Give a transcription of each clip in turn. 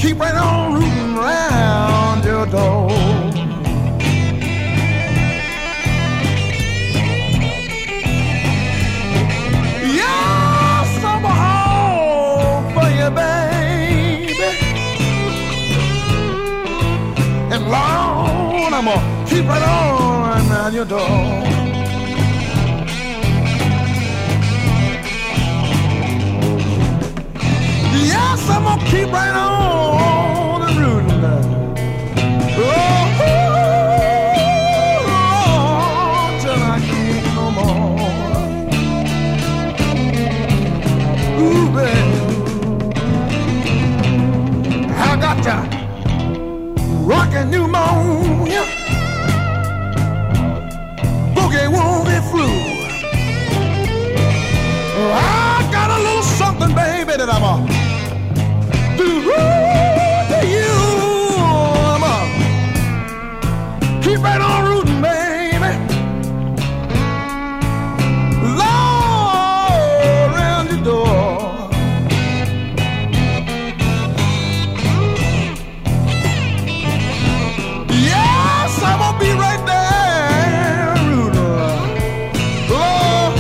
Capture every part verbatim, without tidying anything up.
keep right on rooting around your door. Yes, I'm home for you, baby. And Lord, I'm gonna keep right on around your door. Yes, I'm gonna keep right on and rooting. Oh, oh, till I can't no more. Ooh, baby, I got to rockin' pneumonia, boogie woogie flu. I got a little something, baby, that I'm a do to you. I'm a keep right on rooting, baby. Lord, around your door. Yes, I'm gonna be right there, rooting. Lord,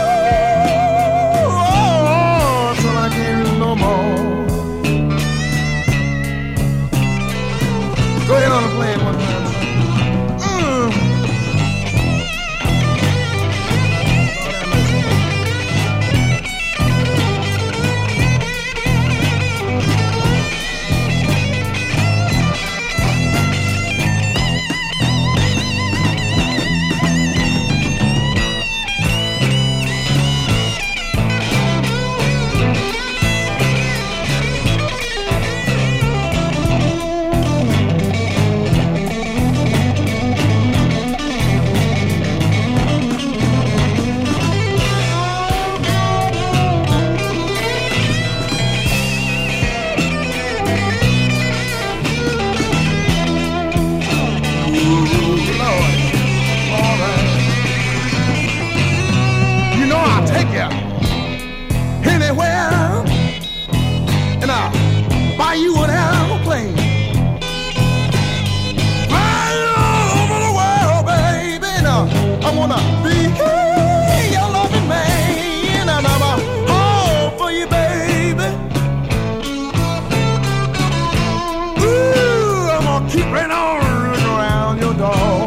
oh, till I can't root no more. Go ahead on and play it one time. Mm. Anywhere, and I'll buy you an airplane. Fly all over the world, baby. Now I wanna be your loving man, and I'm a home for you, baby. Ooh, I'm gonna keep right on around your door.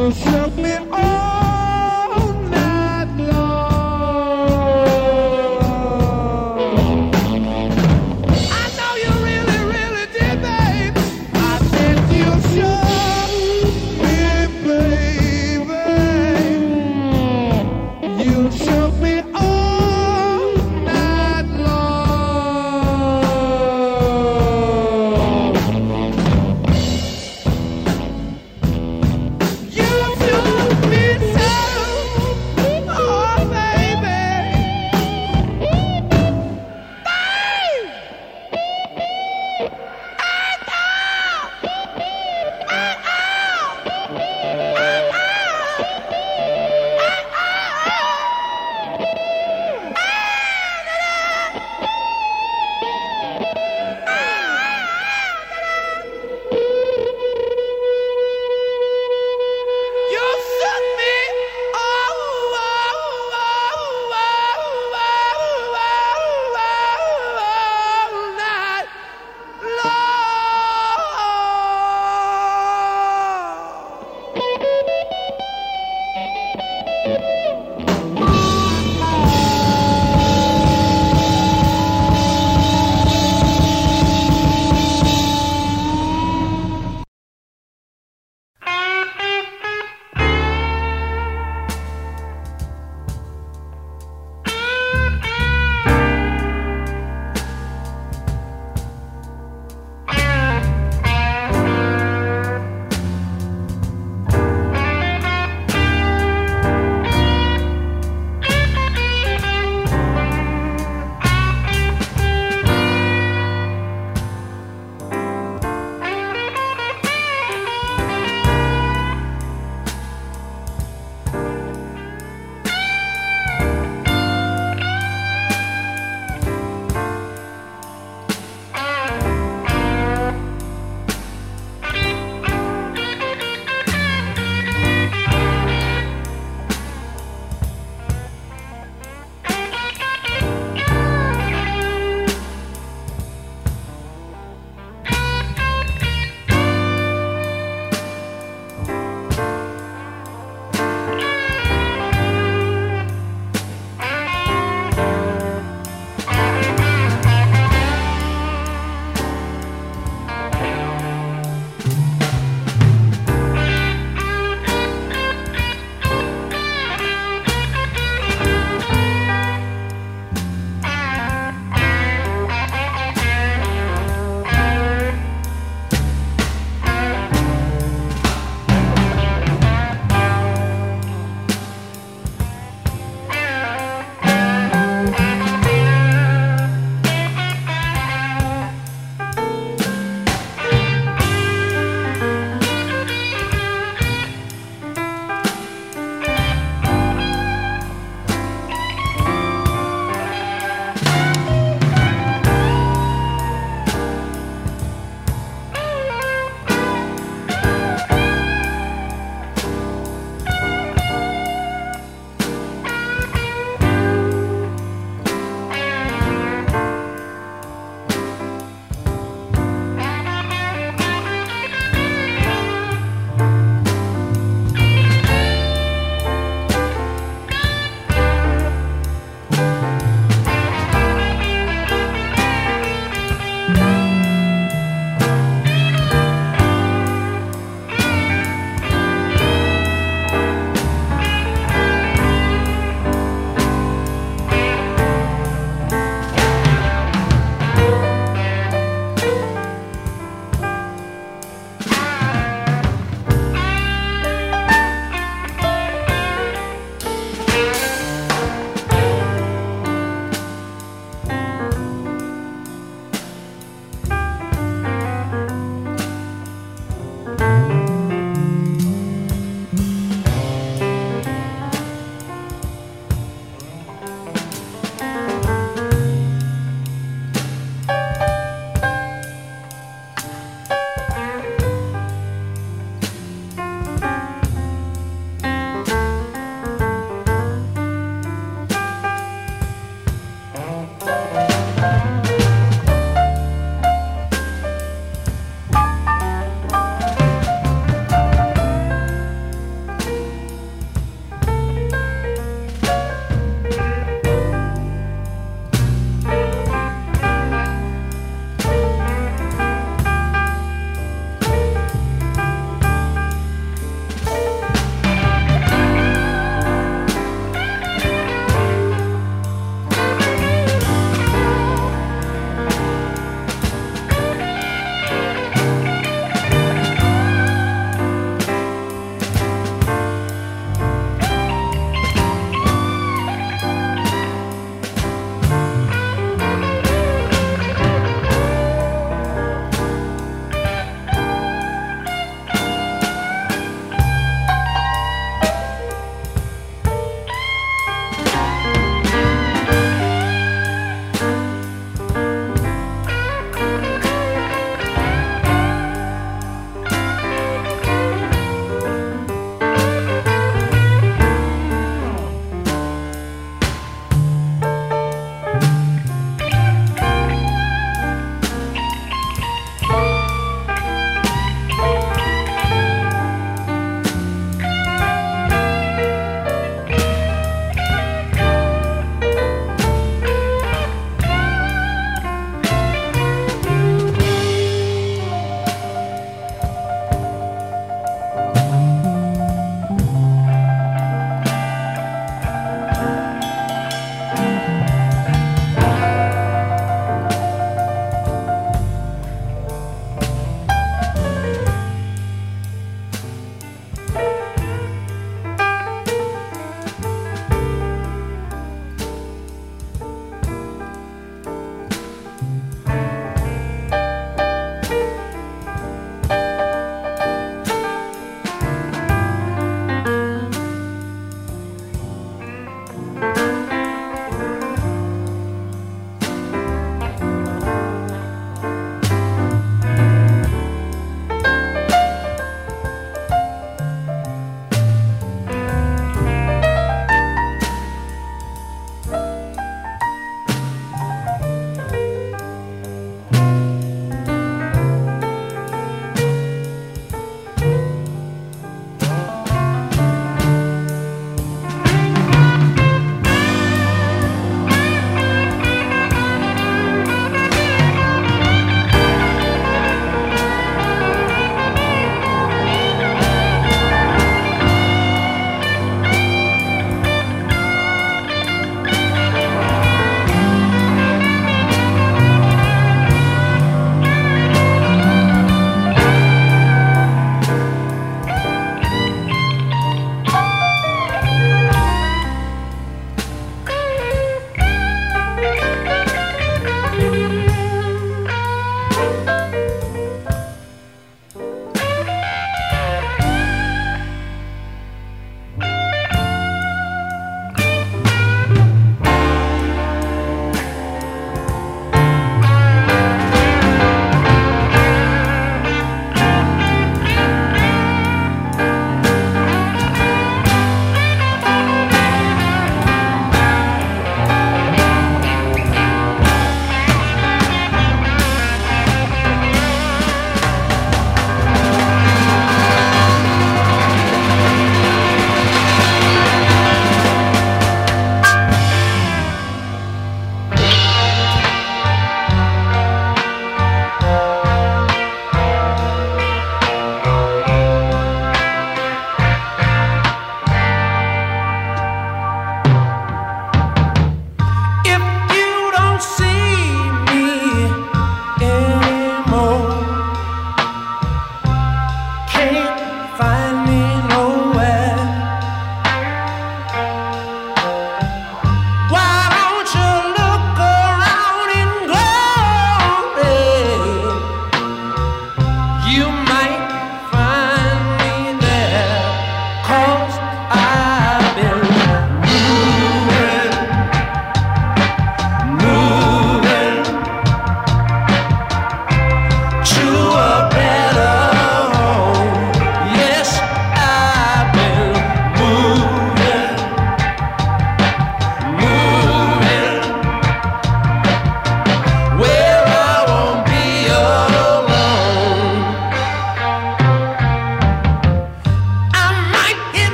shook me all night long. I know you really, really did, babe. I said you shook me, baby. You shook me all night long. You shook me.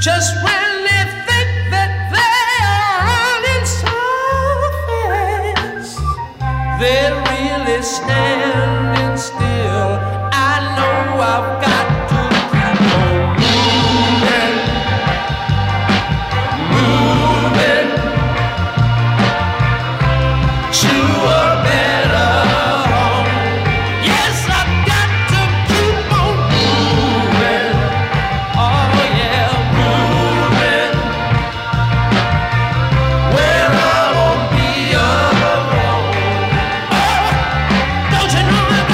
Just when they think that they are running so fast, they're really standing still. I know I've got to keep on moving, moving to a better home. Yes, I've got to keep on moving. Oh yeah, moving where I won't be alone. Oh, don't you know?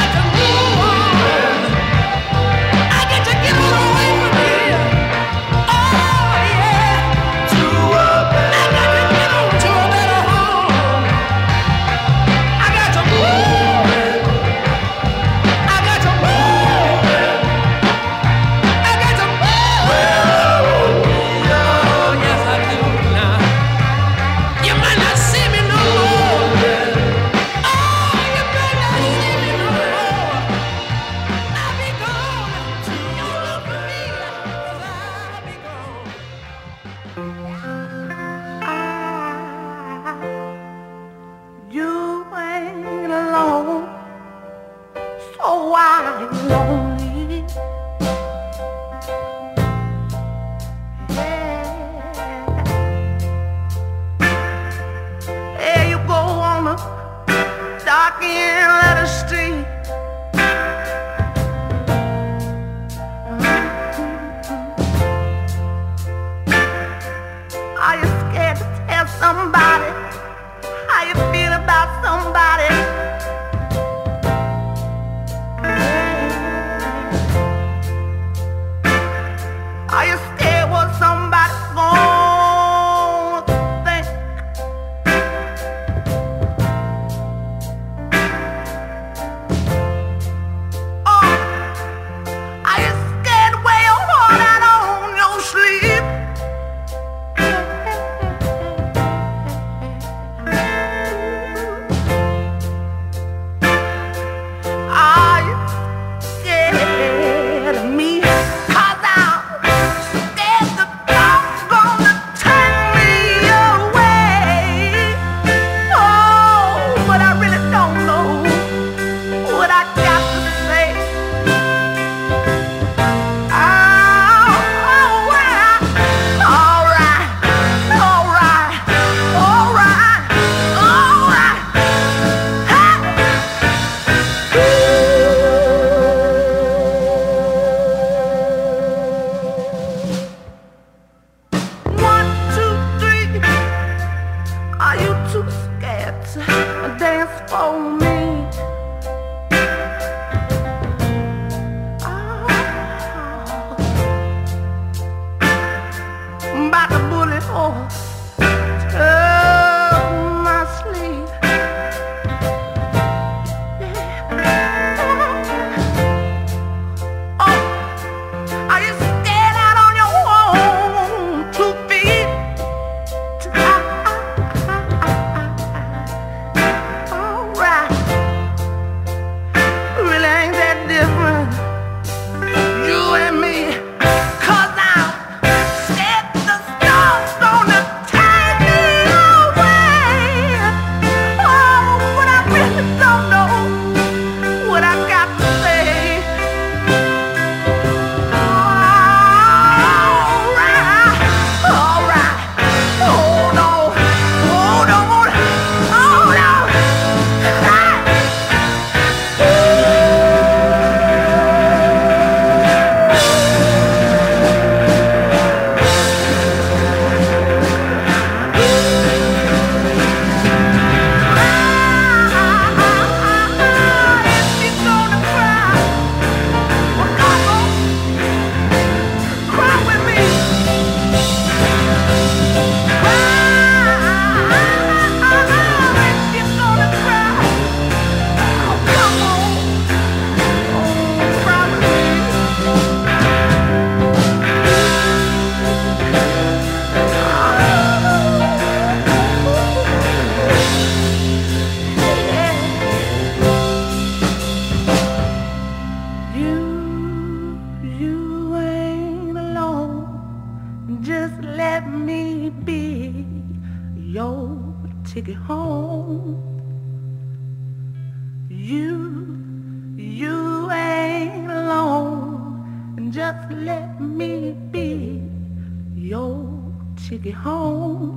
ticket home. You, you ain't alone, and just let me be your ticket home.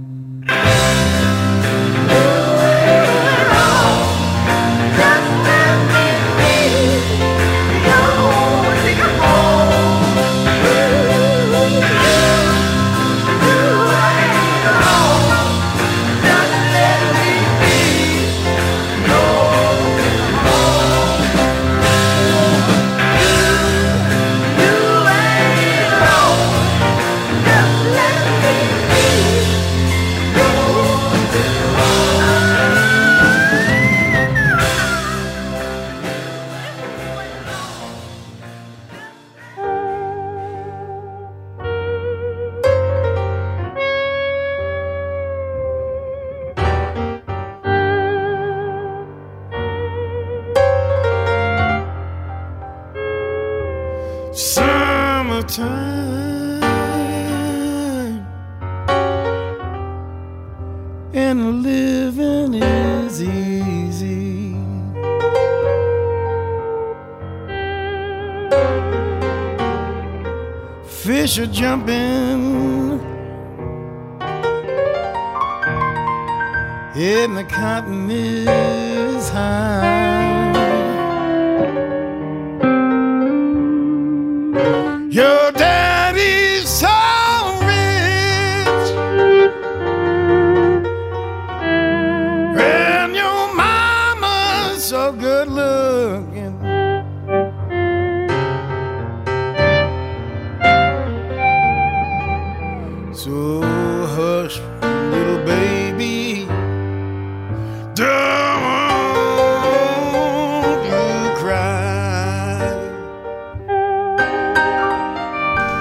Summertime and living is easy. Fish are jumping and the cotton is high. Your daddy's so rich and your mama's so good looking. So hush, little baby, don't you cry.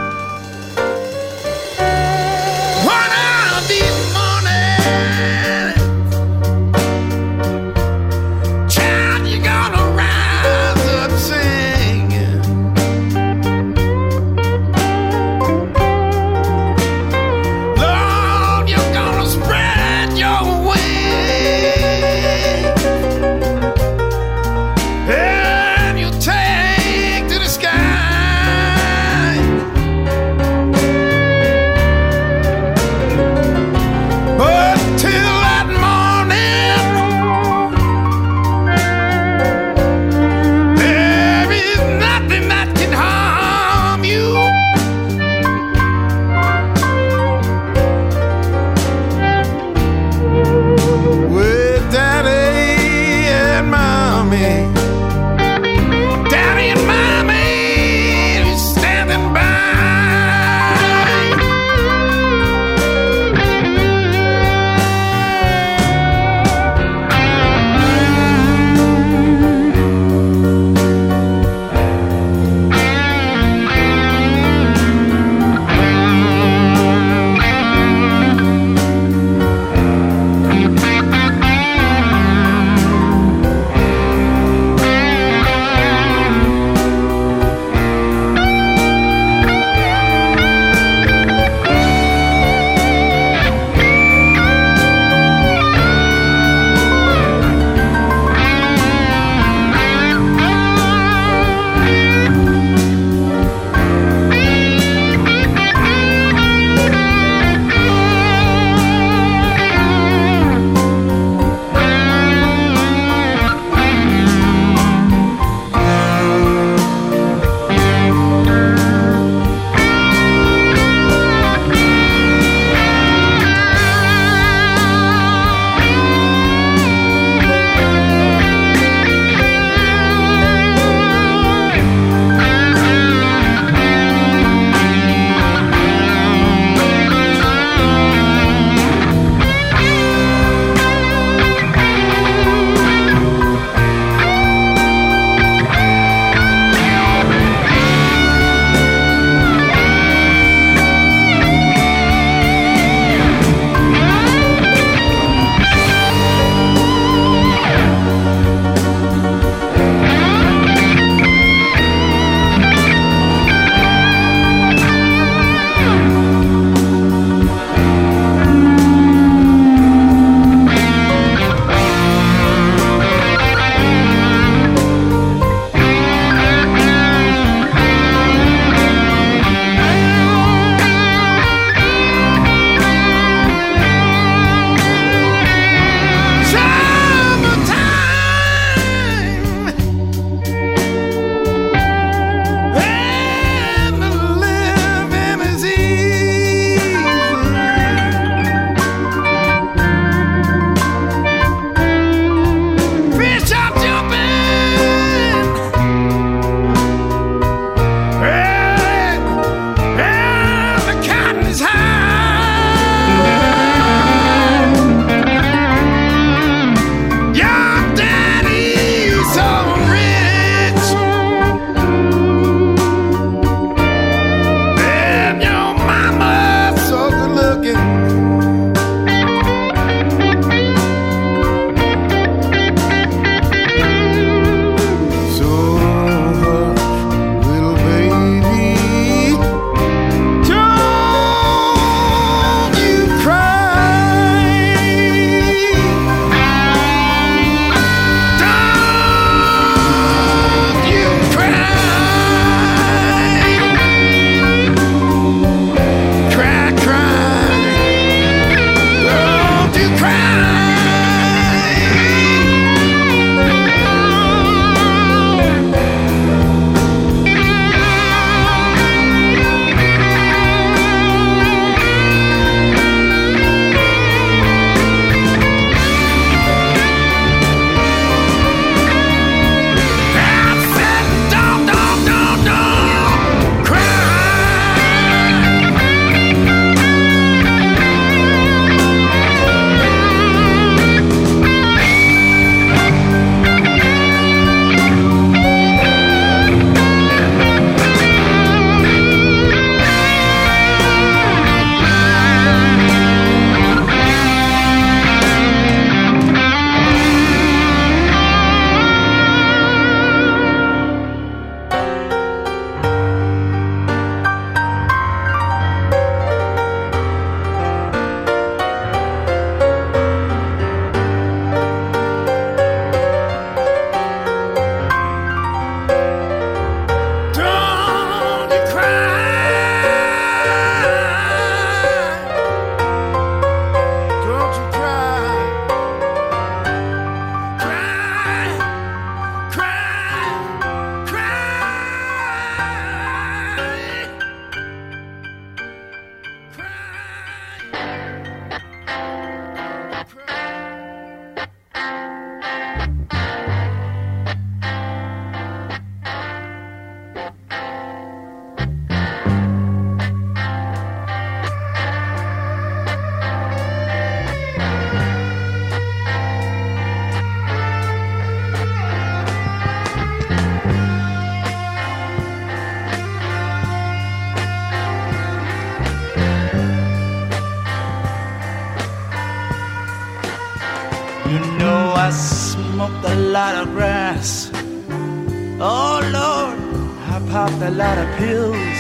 lot of grass. Oh Lord, I popped a lot of pills.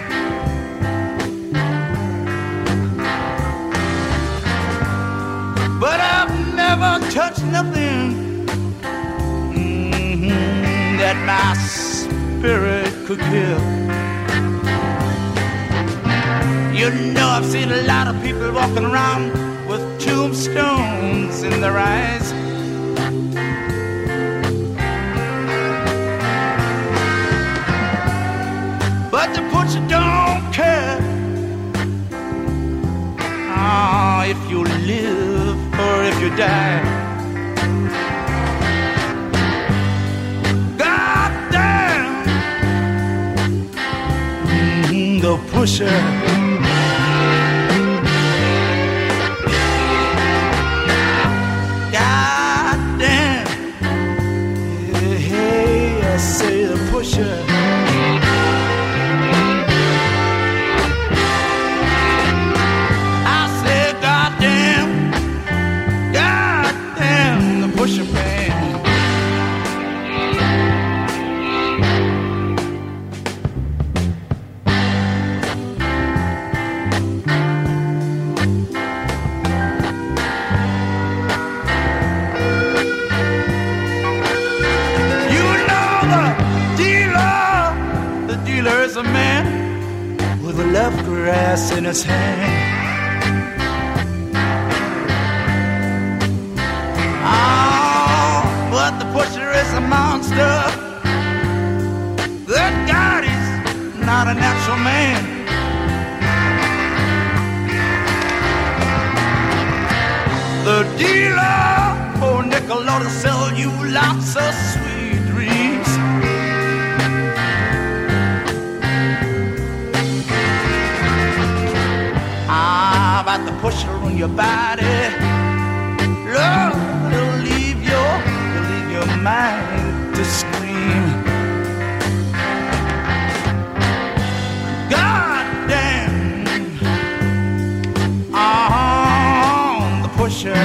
But I've never touched nothing mm-hmm, that my spirit could kill. You know, I've seen a lot of people walking around with tombstones in their eyes. But the butcher don't care oh, if you live or if you die. God damn mm, the pusher. God damn yeah, hey, I say the pusher. Pusher man. You know the dealer, the dealer is a man with a left grass in his hand. But the pusher is a monster. That God is not a natural man. The dealer, oh nickel, ought to sell you lots of sweet dreams. Ah, about the pusher on your body, Lord, it'll leave your your mind to scream. God damn on the pusher.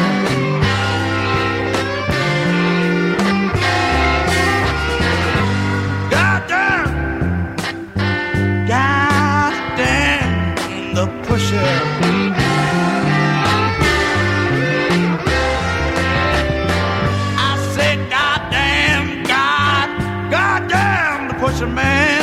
God damn, God damn the pusher. Pusher man.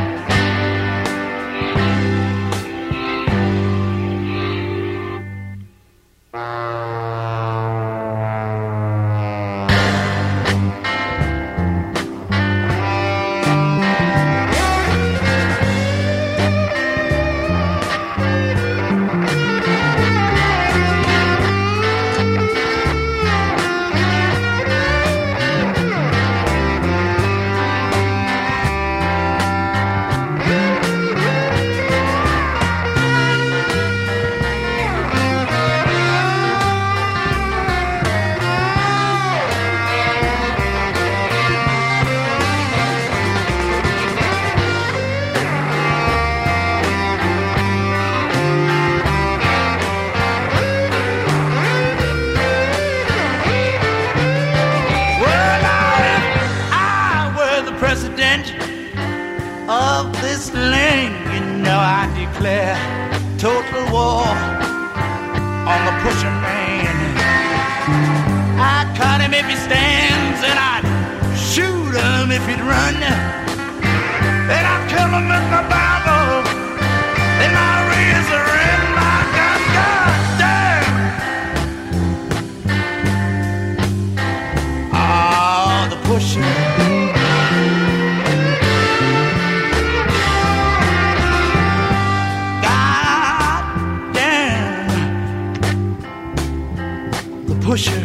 Of this land, you know I declare total war on the pusher man. I'd cut him if he stands, and I'd shoot him if he'd run, and I'd kill him with my Bible and my razor and my gun. God damn! Oh, the pusher. Pusher.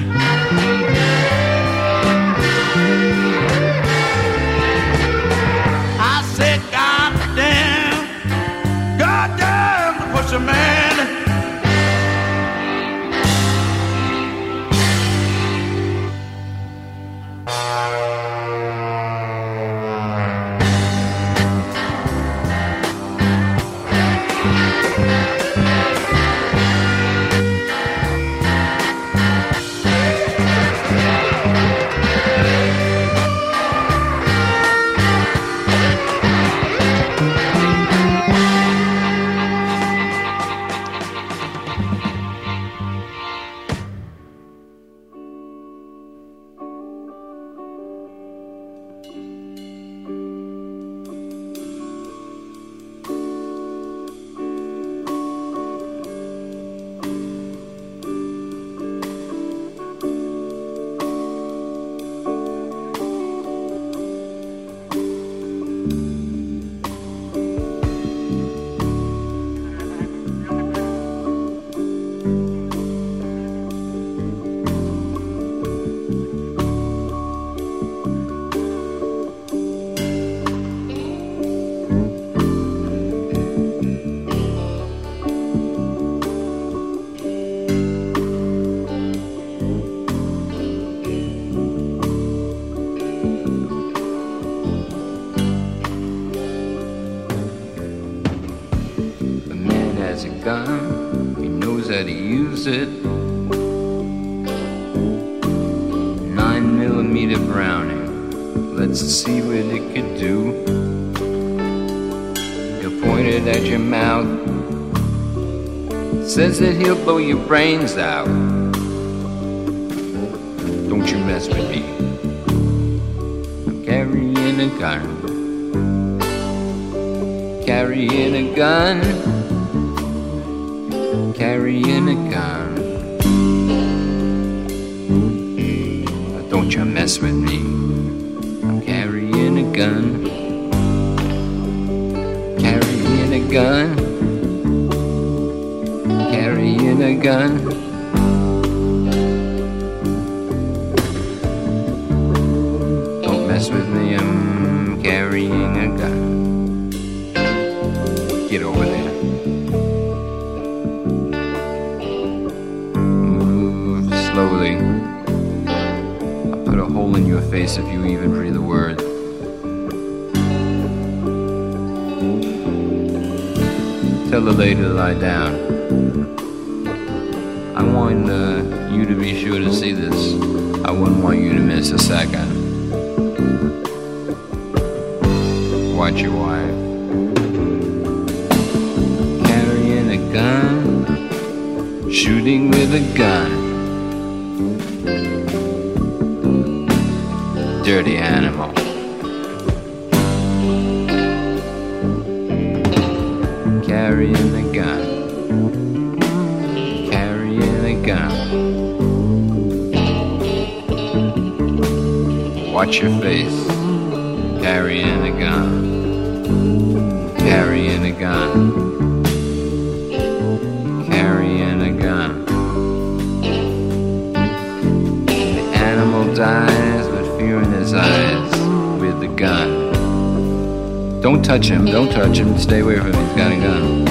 I said, God damn. has a gun, he knows how to use it. Nine millimeter Browning, let's see what it could do. He'll point it at your mouth, says that he'll blow your brains out. Don't you mess with me, I'm carrying a gun. Carrying a gun, carrying a gun. Don't you mess with me, I'm carrying a gun. Carrying a gun, carrying a gun. Don't mess with me, I'm carrying a gun. Get over there. Move slowly. I'll put a hole in your face if you even breathe a word. Tell the lady to lie down. I want uh, you to be sure to see this. I wouldn't want you to miss a second. Watch your wife. Gun, shooting with a gun. Dirty animal. Carrying a gun, carrying a gun. Watch your face. Carrying a gun, carrying a gun. Dies with fear in his eyes with the gun. Don't touch him, don't touch him, stay away from him, he's got a gun.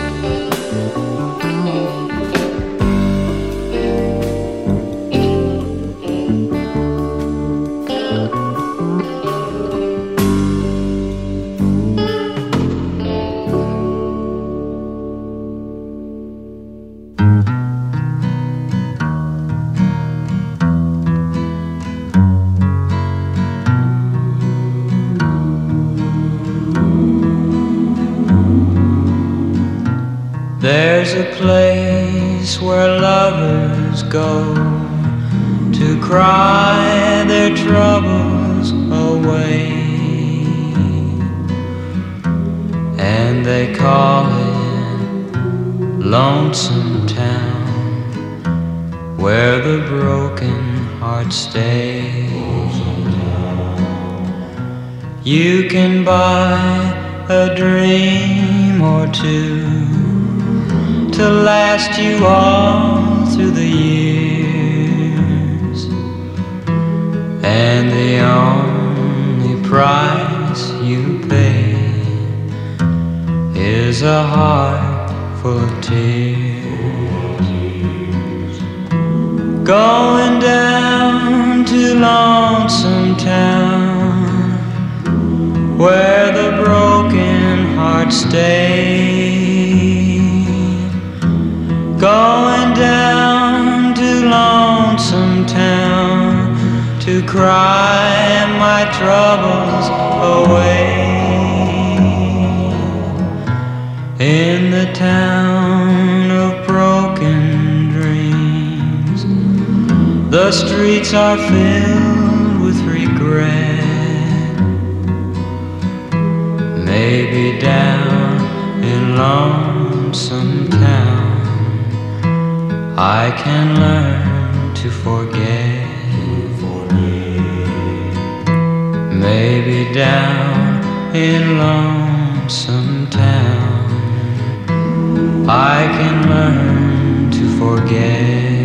There's a place where lovers go to cry their troubles away, and they call it Lonesome Town, where the broken heart stays. You can buy a dream or two to last you all through the years, and the only price you pay is a heart full of tears. Going down to Lonesome Town, where the broken heart stays. Going down to Lonesome Town to cry my troubles away. In the town of broken dreams, the streets are filled with regret. Maybe down in Lonesome Town I can learn to forget. Maybe down in Lonesome Town I can learn to forget.